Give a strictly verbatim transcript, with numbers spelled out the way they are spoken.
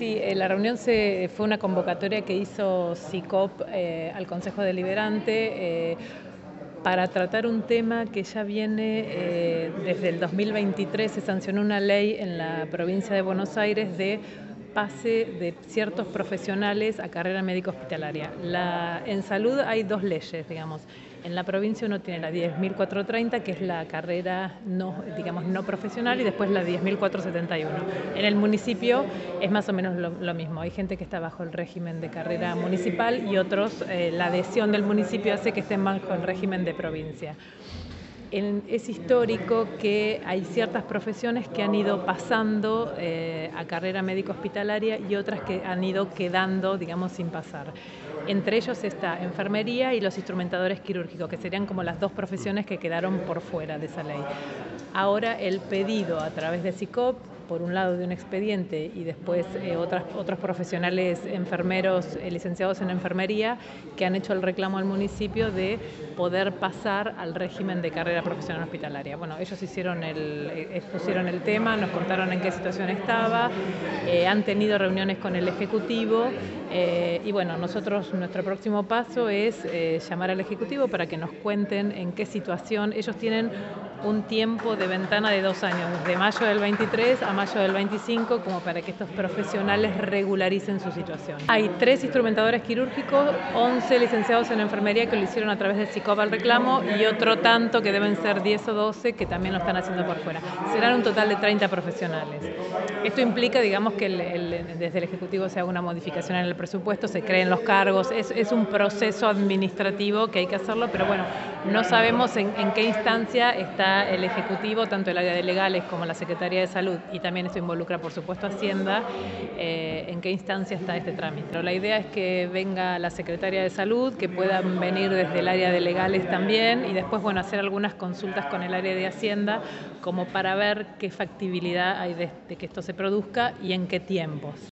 Sí, eh, la reunión se, fue una convocatoria que hizo SICOP eh, al Consejo Deliberante eh, para tratar un tema que ya viene eh, desde el dos mil veintitrés. Se sancionó una ley en la provincia de Buenos Aires de pase de ciertos profesionales a carrera médica hospitalaria. La, en salud hay dos leyes, digamos. En la provincia uno tiene la diez mil cuatrocientos treinta, que es la carrera no, digamos, no profesional, y después la diez mil cuatrocientos setenta y uno. En el municipio es más o menos lo, lo mismo. Hay gente que está bajo el régimen de carrera municipal y otros, eh, la adhesión del municipio hace que estén bajo el régimen de provincia. En, es histórico que hay ciertas profesiones que han ido pasando eh, a carrera médico hospitalaria y otras que han ido quedando, digamos, sin pasar. Entre ellos está enfermería y los instrumentadores quirúrgicos, que serían como las dos profesiones que quedaron por fuera de esa ley. Ahora el pedido a través de SICOP, por un lado de un expediente y después eh, otras, otros profesionales enfermeros eh, licenciados en enfermería que han hecho el reclamo al municipio de poder pasar al régimen de carrera profesional hospitalaria. Bueno, ellos hicieron el, expusieron el tema, nos contaron en qué situación estaba, eh, han tenido reuniones con el Ejecutivo eh, y bueno, nosotros, nuestro próximo paso es eh, llamar al Ejecutivo para que nos cuenten en qué situación. Ellos tienen un tiempo de ventana de dos años, desde mayo del veintitrés a mayo del veinticinco, como para que estos profesionales regularicen su situación. Hay tres instrumentadores quirúrgicos, once licenciados en enfermería que lo hicieron a través de SICOP al reclamo y otro tanto que deben ser diez o doce que también lo están haciendo por fuera. Serán un total de treinta profesionales. Esto implica, digamos, que el, el, desde el Ejecutivo se haga una modificación en el presupuesto, se creen los cargos, es, es un proceso administrativo que hay que hacerlo, pero bueno, no sabemos en, en qué instancia está el Ejecutivo, tanto el área de legales como la Secretaría de Salud, y también esto involucra, por supuesto, Hacienda, eh, en qué instancia está este trámite. Pero la idea es que venga la Secretaría de Salud, que puedan venir desde el área de legales también, y después, bueno, hacer algunas consultas con el área de Hacienda, como para ver qué factibilidad hay de, de que esto se produzca y en qué tiempos.